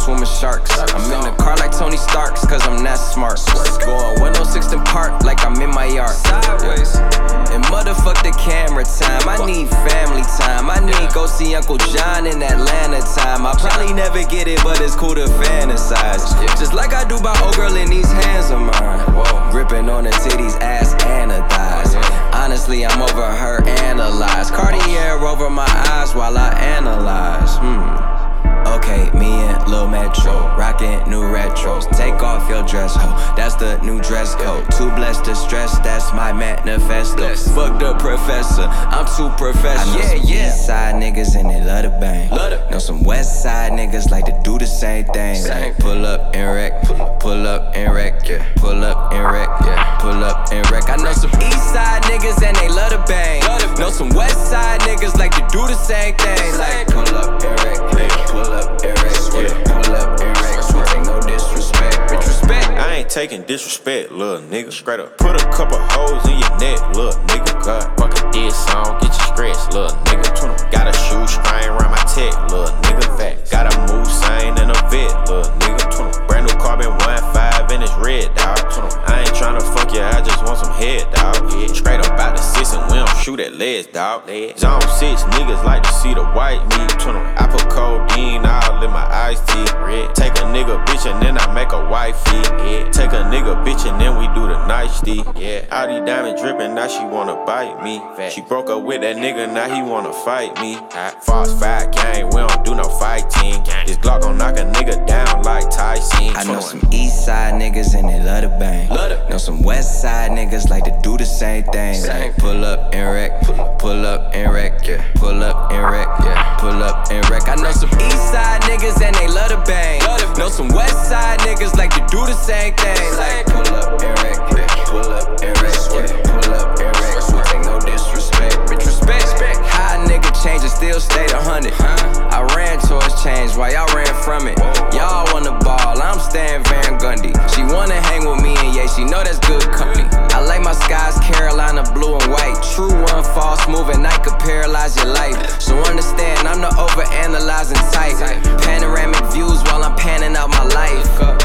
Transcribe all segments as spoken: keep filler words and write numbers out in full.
swimming sharks. I'm in the car like Tony Stark's, cause I'm that smart. Going one oh six in Park like I'm in my yard. Sideways. And motherfuck the camera time. I need family time. I need go see Uncle John in Atlanta time. I probably never get it, but it's cool to fantasize. Just like I do by old girl in these hands of mine. Gripping on the titties, ass and the thighs. Honestly, I'm over her analyze. Cartier over my eyes while I analyze. Hmm. Okay, me and Lil Metro, rockin' new retros. Take off your dress, ho, that's the new dress code. Too blessed to stress, that's my manifesto. Fuck the professor, I'm too professional. I know some yeah, east side niggas and they love to bang. Know some west side niggas like to do the same thing. Like pull up and wreck, pull up and wreck, yeah. Pull up and wreck, yeah. Pull up and wreck. I know some east side niggas and they love to bang. Know some west side niggas like to do the same thing. Like pull up and wreck, yeah. Pull up. Up and wreck, yeah. Pull up and wreck, so take no disrespect. Bitch, respect. I ain't taking disrespect, little nigga. Straight up. Put a couple holes in your neck, little nigga. God, fucking this song, get you scratched, little nigga. Got a shoe string around my tech, little nigga. Fat. Got a move sign and a vet, little nigga. Brand new carbon one five and it's red, dog. I ain't tryna fuck you, I just want some head, dog. Straight up out the six and we don't shoot at legs, dog. Zone six niggas like to see the white meat. I put codeine all in my iced tea. Take a nigga bitch and then I make a wifey. Take a nigga bitch and then we do the nicety. All these diamonds dripping, now she wanna bite me. She broke up with that nigga, now he wanna fight me. False five gang, we don't do no fighting. This Glock gon' knock a nigga down like Tyson. I know some east side niggas and they love to bang. Know some west side niggas like to do the same thing. Like pull up and wreck, pull up and wreck, yeah. Pull up and wreck, yeah. Pull up and wreck. I know some east side niggas and they love to bang. Know some west side niggas like to do the same thing. Like pull up and wreck, yeah. Pull up and wreck, yeah. Pull up and wreck, so take no disrespect. Bitch, respect. How a nigga change and still stayed a hundred. I ran towards change while y'all ran from it. Y'all want the ball, I'm staying Van Gundy. She wanna hang with me and yeah, she know that's good company. I like my skies Carolina blue and white. True one false move and night could paralyze your life. So understand I'm the over-analyzing type. Panoramic views while I'm panning out my life.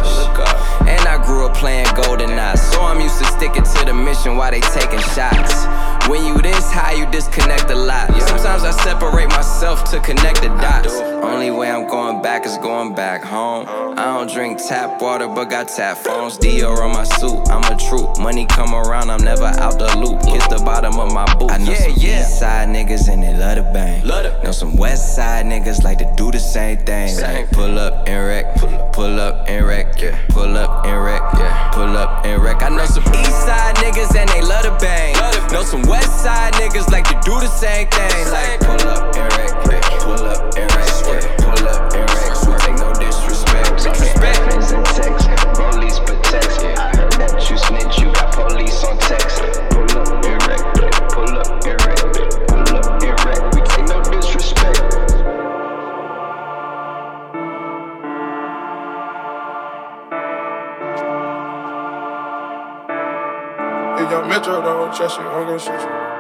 And I grew up playing GoldenEye, so I'm used to sticking to the mission while they taking shots. When you this high, you disconnect a lot. Sometimes I separate myself to connect the dots. Only way I'm going back is going back home. I don't drink tap water, but got tap phones. Dior on my suit, I'm a troop. Money come around, I'm never out the loop. Kiss the bottom of my boot. I know yeah, some yeah. east side niggas and they love to bang. Know some west side niggas like to do the same thing. Like pull up and wreck, pull up and wreck, yeah. Pull up and wreck, yeah. Pull up and wreck. I know some east side niggas and they love to bang. Know some west side niggas like to do the same thing. Like pull up and wreck, yeah. Pull up and wreck, yeah. Pull up and wreck, so take no disrespect. Respect. Friends and text, police protects. I heard that you snitch, you got police on text. Pull up and wreck, pull up and wreck, pull up and wreck. We take no disrespect. If young Metro don't trust you, I'm gon' shoot you.